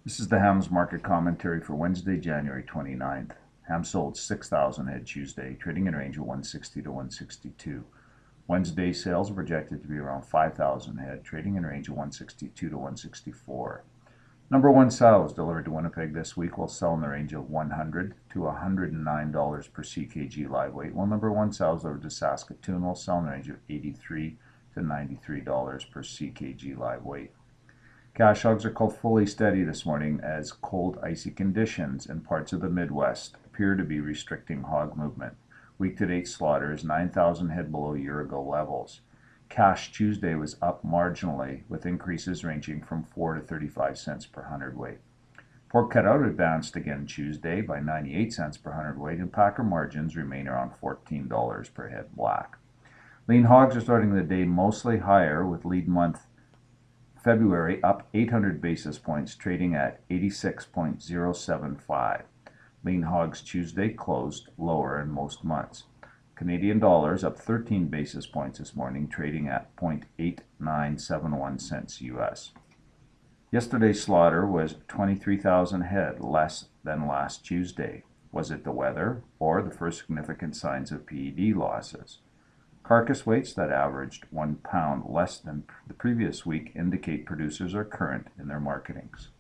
This is the Hams market commentary for Wednesday, January 29th. Hams sold 6,000 head Tuesday, trading in a range of 160 to 162. Wednesday sales are projected to be around 5,000 head, trading in a range of 162 to 164. Number one sows delivered to Winnipeg this week will sell in the range of $100 to $109 per CKG live weight, while number one sows delivered to Saskatoon will sell in the range of $83 to $93 per CKG live weight. Cash hogs are called fully steady this morning as cold, icy conditions in parts of the Midwest appear to be restricting hog movement. Week-to-date slaughter is 9,000 head below year-ago levels. Cash Tuesday was up marginally, with increases ranging from 4 to 35 cents per hundredweight. Pork cutout advanced again Tuesday by 98 cents per hundredweight, and packer margins remain around $14 per head black. Lean hogs are starting the day mostly higher, with lead month February up 800 basis points, trading at 86.075. Lean hogs Tuesday closed lower in most months. Canadian dollars up 13 basis points this morning, trading at 0.8971 cents US. Yesterday's slaughter was 23,000 head, less than last Tuesday. Was it the weather or the first significant signs of PED losses? Carcass weights that averaged 1 pound less than the previous week indicate producers are current in their marketings.